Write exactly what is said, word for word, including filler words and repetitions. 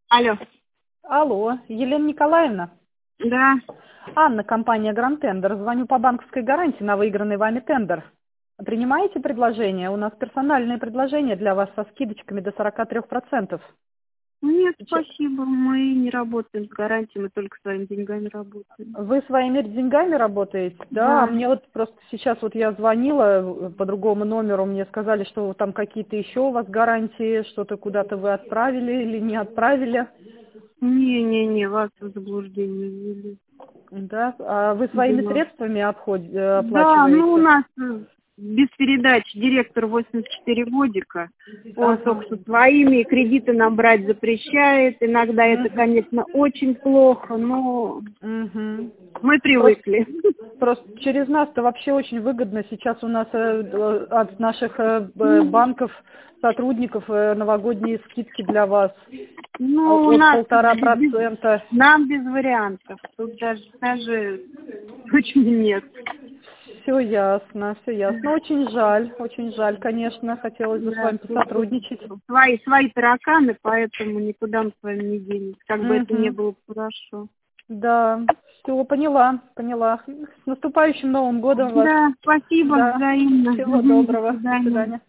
Алло. Алло, Елена Николаевна. Да. Анна, компания Grand Tender. Звоню по банковской гарантии на выигранный вами тендер. Принимаете предложение? У нас персональные предложения для вас со скидочками до сорока трёх процентов. Нет, Че- спасибо. Мы не работаем с гарантией, мы только своими деньгами работаем. Вы своими деньгами работаете? Да, а Да. мне вот просто сейчас вот я звонила по другому номеру, мне сказали, что там какие-то еще у вас гарантии, что-то куда-то вы отправили или не отправили. Не-не-не, вас в заблуждение ввели. Да, а вы своими Да. средствами обход- э, Да, ну у оплачиваете? нас э, без передач директор восемьдесят четыре годика. Он Ага. только со своими кредиты нам брать запрещает. Иногда это, Мгм. конечно, очень плохо, но Мгм. мы Просто, привыкли. просто через нас-то вообще очень выгодно. Сейчас у нас э, э, от наших э, б- банков, сотрудников э, новогодние скидки для вас э, Ну, у от нас полтора без- без- процента. нам без вариантов. Тут даже, даже почему нет. Все ясно, все ясно. Очень жаль, очень жаль, конечно. Хотелось бы с Да, вами тут, тут посотрудничать. свои, свои тараканы, поэтому никуда мы с вами не денемся. Как бы это ни Мгм. было хорошо. Да, все, поняла, поняла. С наступающим Новым годом вас. Да, спасибо Да, взаимно. всего Мгм, до доброго. До свидания. свидания.